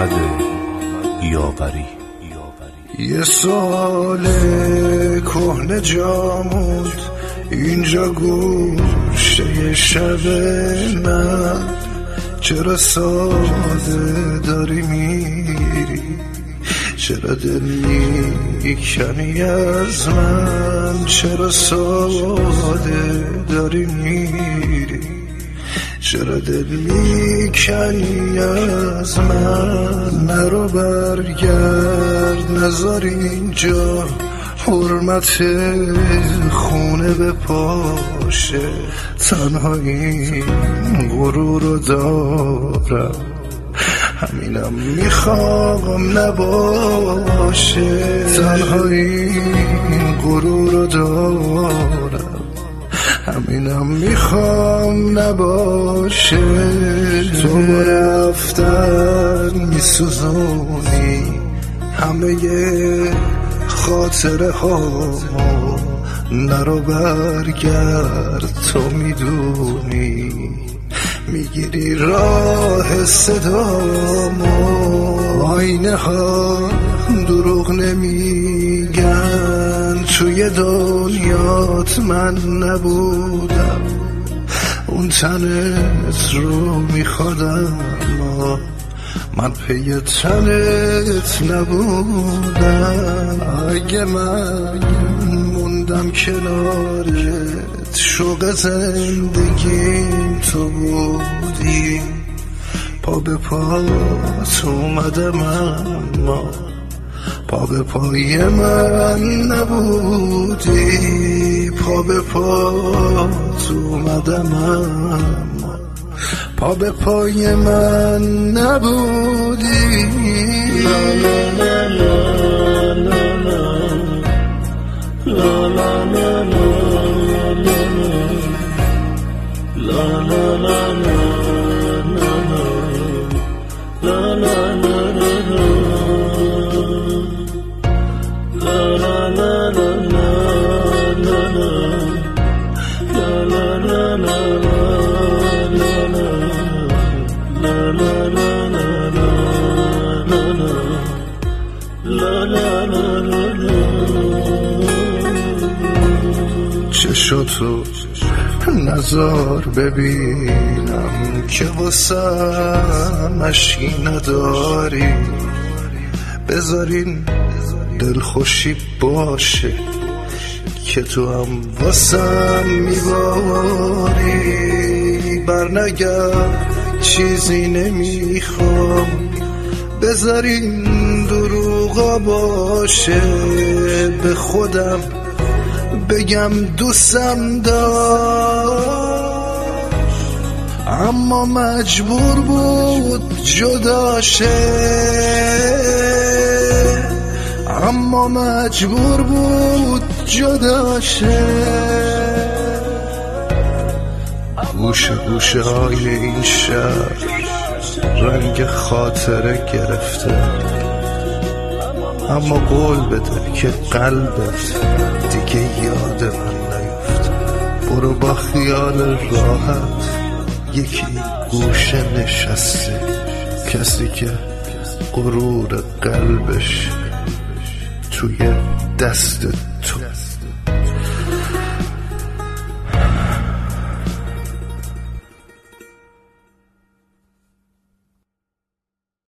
محمد یاوری. یه سال کهنه جاموند اینجا گوشه شب من، چرا ساده داری میری، چرا دل میکنی از من، چرا ساده داری میری، چرا دل میکنی از من. نرو برگرد نذار اینجا حرمت خونه به پاشه، تنها این غرور رو دارم، همینم میخوام نباشه، تنها این غرور رو دارم، همینم میخوام نباشه. تو با رفتن میسوزونی همه خاطره ها، نرو برگرد تو میدونی، میگیری راه صدامو. آینه ها دروغ نمیگن، توی دنیات من نبودم، اون تنت رو میخوادم، من پی تنت نبودم. اگه من موندم کنارت، شوق زندگیم تو بودی، پا به پات اومدم اما پا به پای من نبودی، پا به پات اومدم اما پا به پای من نبودی. لا لا لا لا لا لا لا لا لا چشاتو نظر ببینم که واسم اشکی نداری، بذارین دلخوشی باشه که تو هم واسم میباری. برنگرد چیزی نمیخوام، بذارین دروغا باشه، به خودم بگم دوستم داشت، اما مجبور بود جداشه، اما مجبور بود جداشه. گوشه گوشه های این شهر رنگ خاطره گرفته، اما قول بده که قلبت دیگه یاد من نیفته. برو با خیال راحت یکی گوشه نشسته، کسی که غرور قلبش توی دست